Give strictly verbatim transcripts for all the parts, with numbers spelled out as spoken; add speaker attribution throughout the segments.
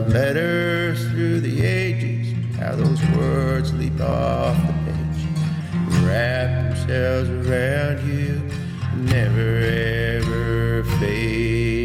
Speaker 1: love letters through the ages, how those words leap off the page, wrap themselves around you, never ever fade.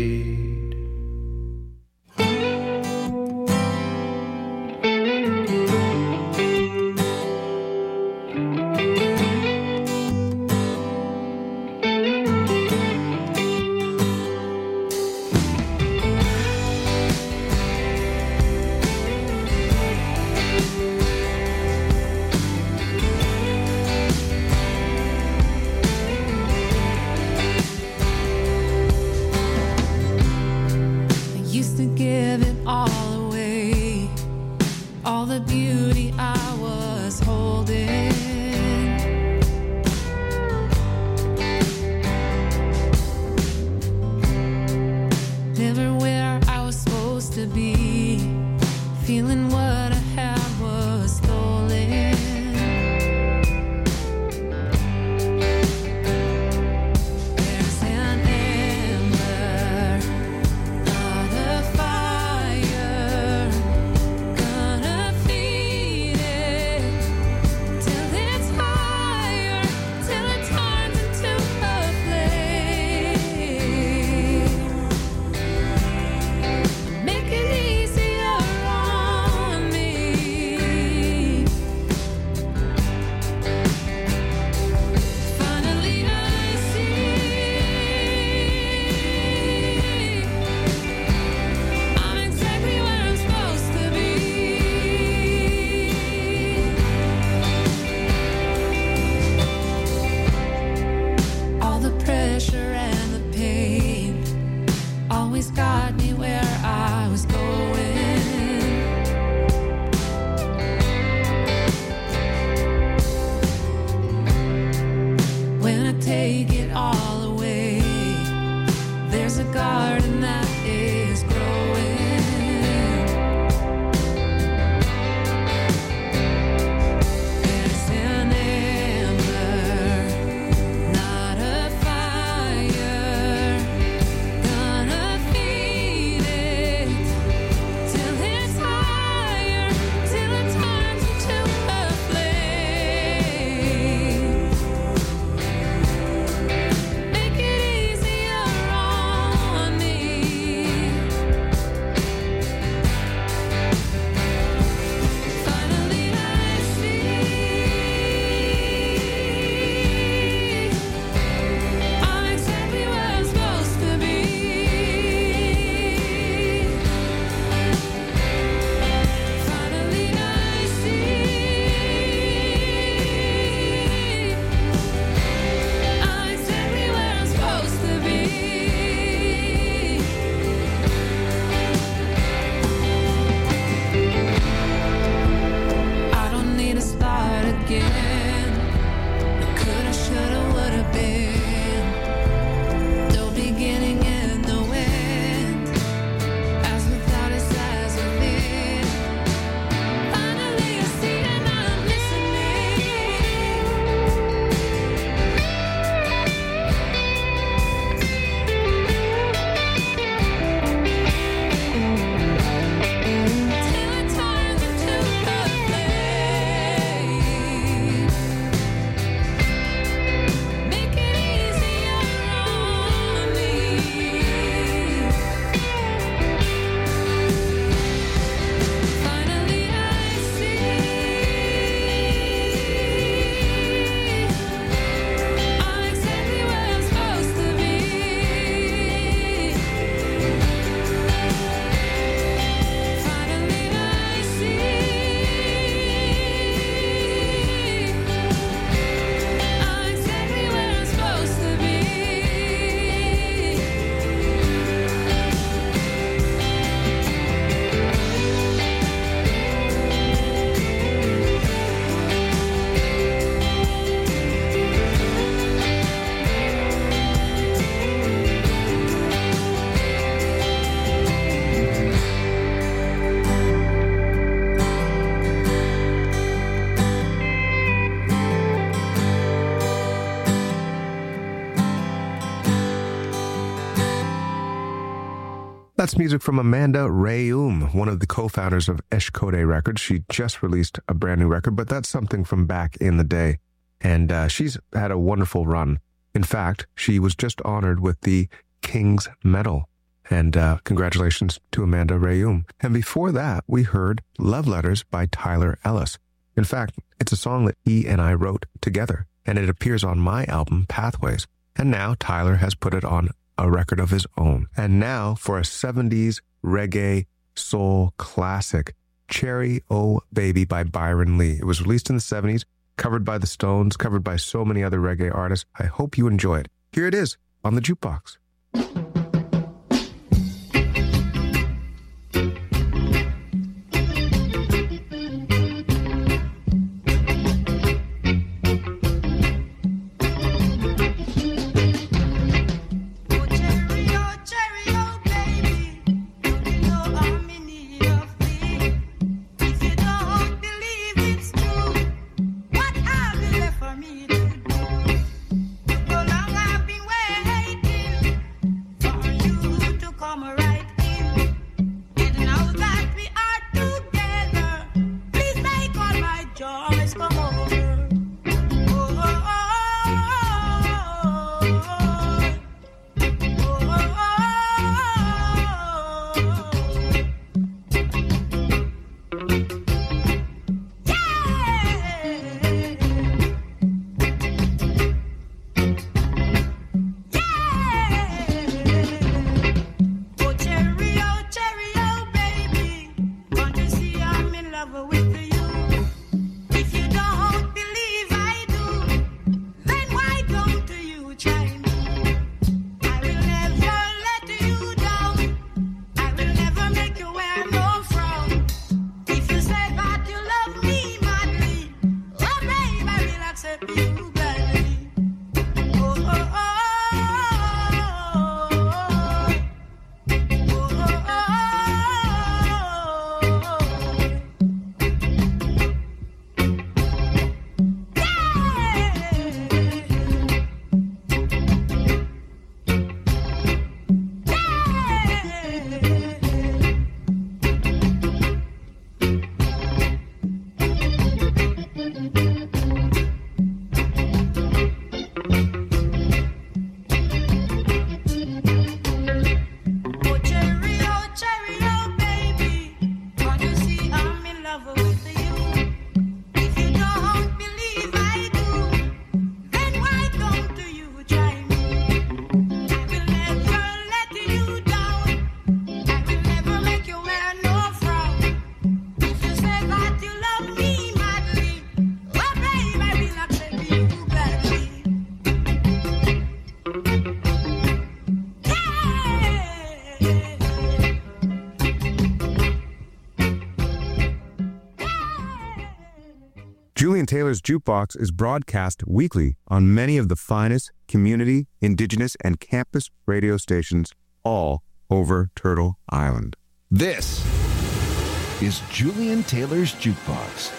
Speaker 2: Make That's music from Amanda Rayum, one of the co-founders of Eshkode Records. She just released a brand new record, but that's something from back in the day. And uh, she's had a wonderful run. In fact, she was just honored with the King's Medal. And uh, congratulations to Amanda Rayum. And before that, we heard Love Letters by Tyler Ellis. In fact, it's a song that he and I wrote together, and it appears on my album, Pathways. And now Tyler has put it on a record of his own. And now for a seventies reggae soul classic, Cherry O Baby by Byron Lee. It was released in the seventies, covered by the Stones, covered by so many other reggae artists. I hope you enjoy it. Here it is on the Jukebox. Julian Taylor's Jukebox is broadcast weekly on many of the finest community, indigenous, and campus radio stations all over Turtle Island.
Speaker 3: This is Julian Taylor's Jukebox.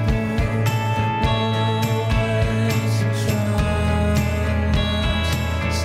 Speaker 4: Trust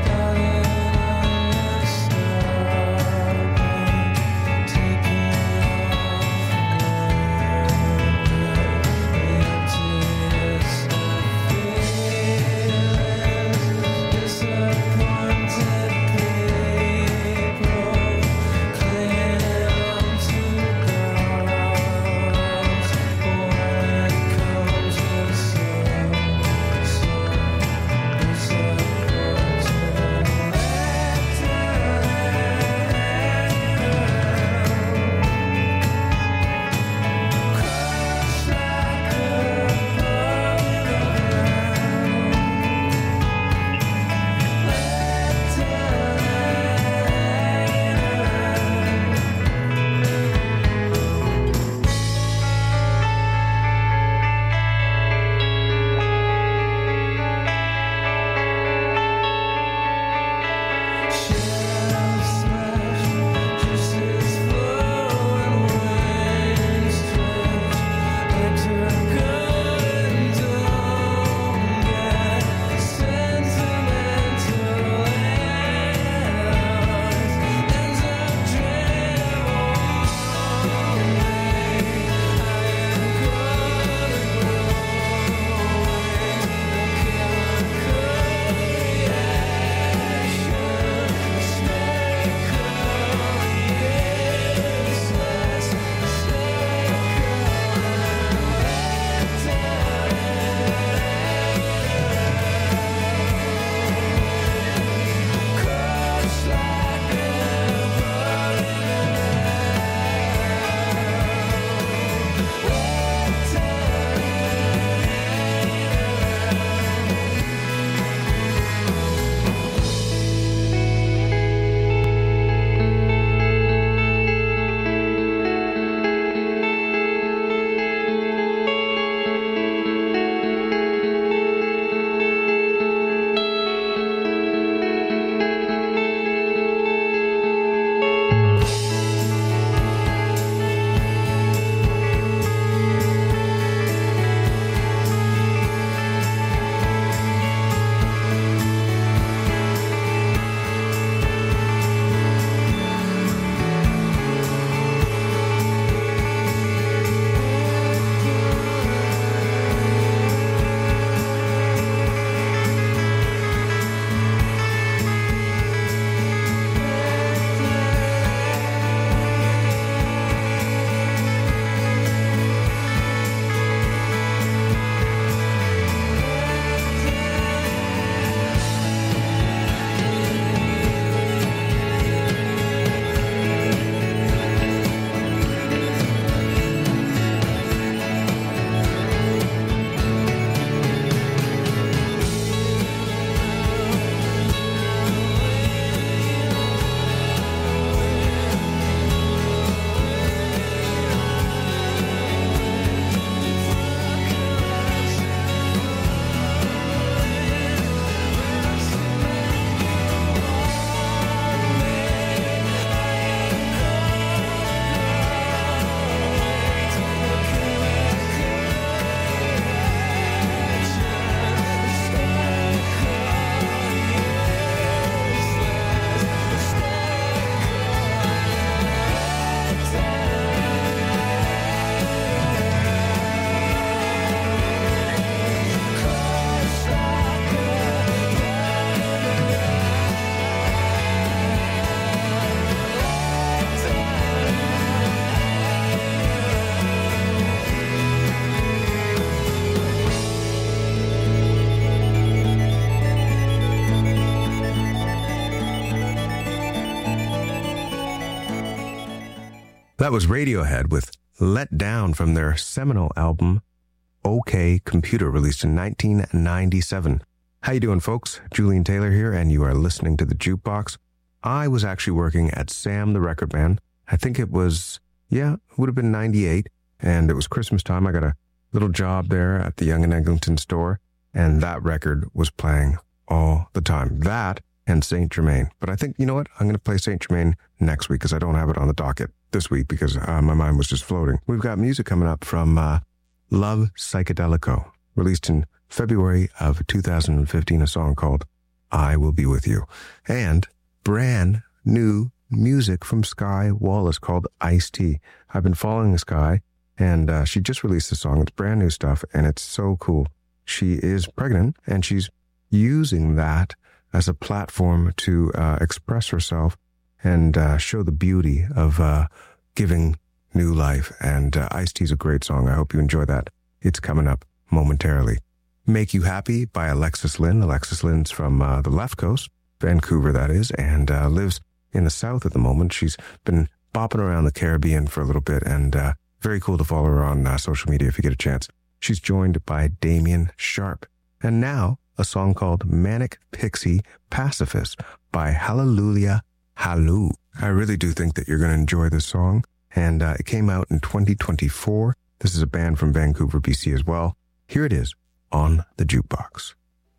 Speaker 2: That was Radiohead with Let Down from their seminal album, OK Computer, released in nineteen ninety-seven. How you doing, folks? Julian Taylor here, and you are listening to The Jukebox. I was actually working at Sam the Record Man. I think it was, yeah, it would have been ninety-eight, and it was Christmas time. I got a little job there at the Yonge and Eglinton store, and that record was playing all the time. That and Saint Germain. But I think, you know what? I'm going to play Saint Germain next week because I don't have it on the docket this week because uh, my mind was just floating. We've got music coming up from uh, Love Psychedelico, released in February of two thousand fifteen, a song called I Will Be With You. And brand new music from Skye Wallace called Ice-T. I've been following Skye, and uh, she just released a song. It's brand new stuff, and it's so cool. She is pregnant, and she's using that as a platform to uh, express herself and uh, show the beauty of uh, giving new life. And uh, Ice-T is a great song. I hope you enjoy that. It's coming up momentarily. Make You Happy by Alexis Lynn. Alexis Lynn's from uh, the left coast, Vancouver that is, and uh, lives in the south at the moment. She's been bopping around the Caribbean for a little bit, and uh, very cool to follow her on uh, social media if you get a chance. She's joined by Damien Sharp. And now, a song called Manic Pixie Pacifist by Hallelujah Halloo. I really do think that you're going to enjoy this song, and uh, it came out in twenty twenty-four. This is a band from Vancouver, B C as well. Here it is on The Jukebox.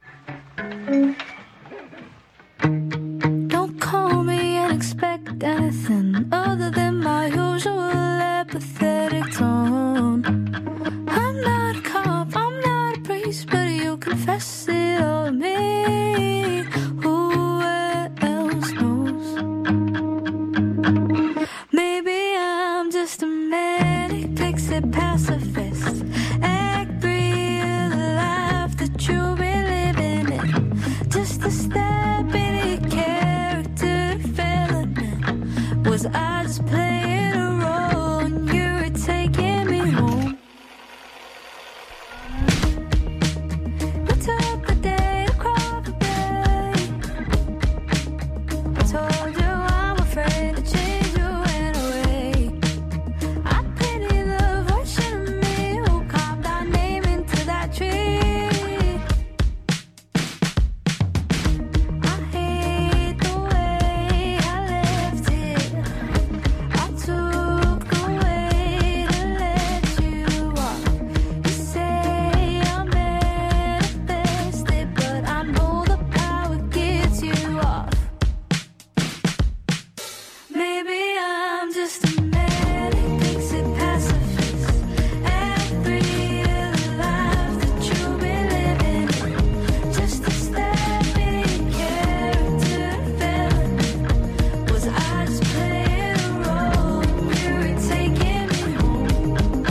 Speaker 4: Don't call me and expect anything other than my usual apathetic tone. I'm not a cop, I'm not a priest, but you confess it all to me. Who else knows? Maybe I'm just a manic pixie pacifist. Act real life that you've been living in. Just a step in a character development. Was I just playing a role and you were taking me home? We took a day to Crawford Bay. I told you I'm afraid to change you anyway. I pity the version of me who carved our name into that tree. I hate the way I left it. I took away to let you walk. You say I'm manifested, but I know the power gets you off. Maybe I'm just a manic pixie pacifist. Act real life that you've been living in. Just a step in character development. Was I just playing a role and you were taking me home?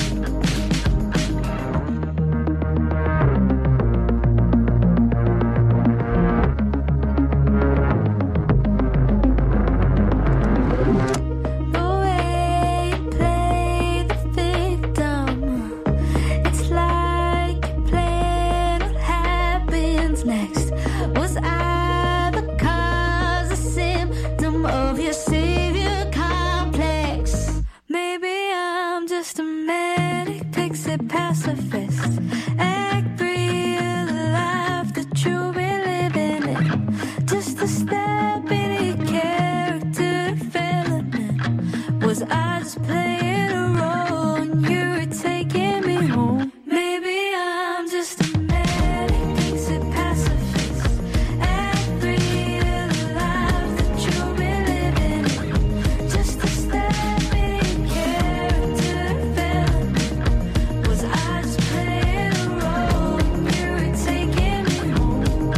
Speaker 4: The way you play the victim, it's like you plan what happens next. Was I the cause, a symptom of your savior complex? Maybe I'm just a manic pixie pacifist. Act real life that you've been living in. Just a step in a character development. Was I just playing a role and you were taking me home? Maybe I'm just a manic pixie pacifist. Act real life that you've been living in. Just a step in a character development. Was I just playing a role and you were taking me home?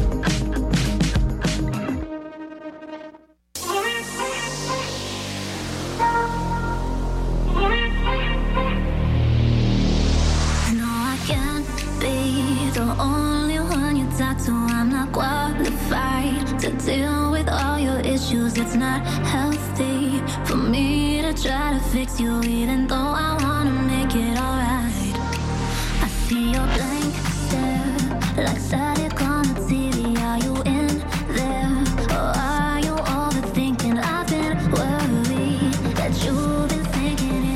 Speaker 5: No, I can't be the only one you talk to. I'm not qualified to deal with all your issues. It's not healthy for me to try to fix you, even though I wanna make it alright. I see your blank stare, like static on the T V. Are you in there, or are you overthinking? I've been worried that you've been thinking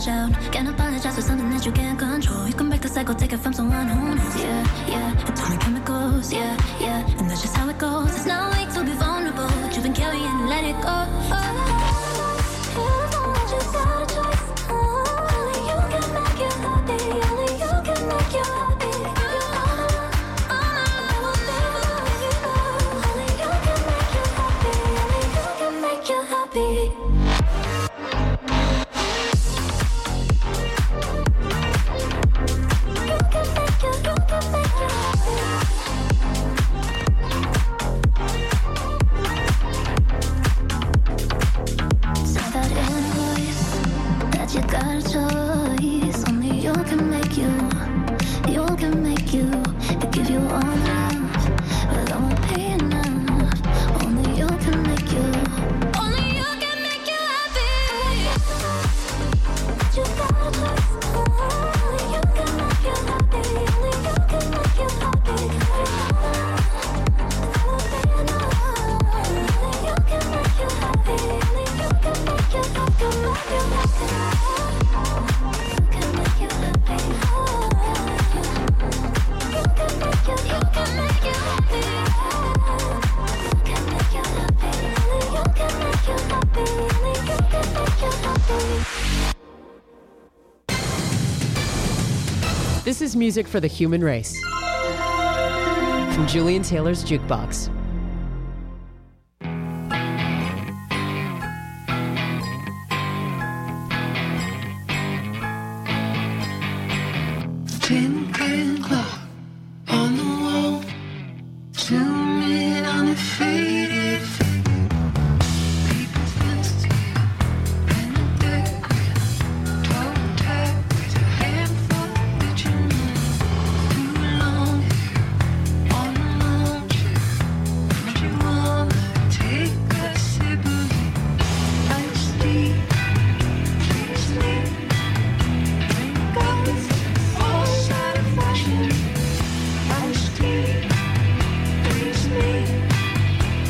Speaker 5: lash out. Can't apologize for something that you can't control. You can break the cycle, take it from someone who knows. Yeah, yeah, it's only chemicals. Yeah, yeah, and that's just how it goes. It's no way to be vulnerable, but you've been carrying, let it go. Oh, you know I just got a choice. Oh, only you can make you happy. Only you can make you happy.
Speaker 6: This is music for the human race. From Julian Taylor's Jukebox.
Speaker 7: Tinkling clock on the wall, zoom in on a faded frame. People fancy and a deck, twelve tack with a handful of bitchin'. Too long here on a long trip. Don't you wanna take a sip of iced tea? Please me, drink up with all side of fashion. Iced tea, please me,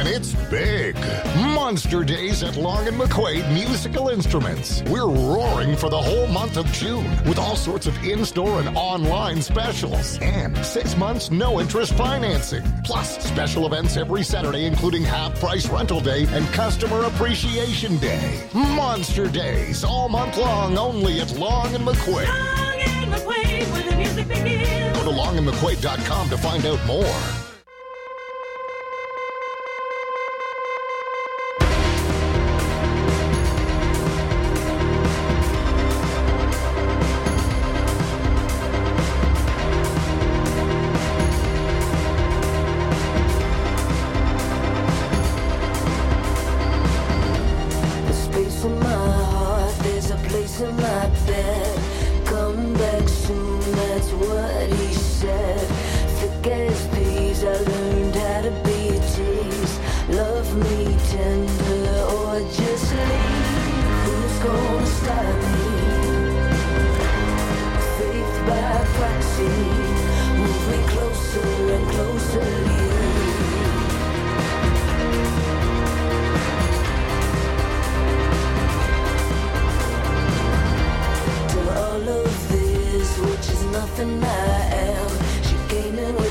Speaker 8: and it's big. Monster Days at Long and McQuaid Musical Instruments. We're roaring for the whole month of June with all sorts of in-store and online specials. And six months no-interest financing. Plus special events every Saturday, including half-price rental day and customer appreciation day. Monster Days all month long only at Long and McQuaid.
Speaker 9: Long and McQuaid, where the music begins.
Speaker 8: Go to long and mcquaid dot com to find out more.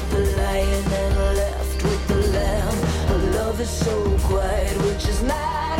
Speaker 7: So quiet, which is not